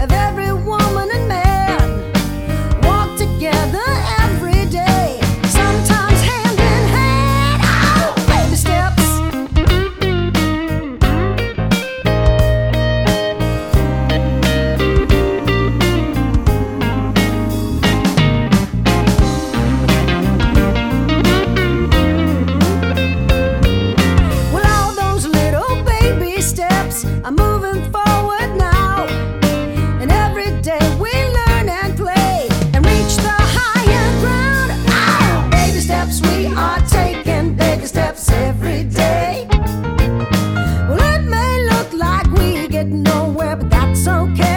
of every woman and man. Walk together every day, sometimes hand in hand. Oh, baby steps. Well, all those little baby steps are moving forward now, and every day we learn and play and reach the higher ground. Oh, baby steps we are taking, baby steps every day. Well, it may look like we get nowhere, but that's okay.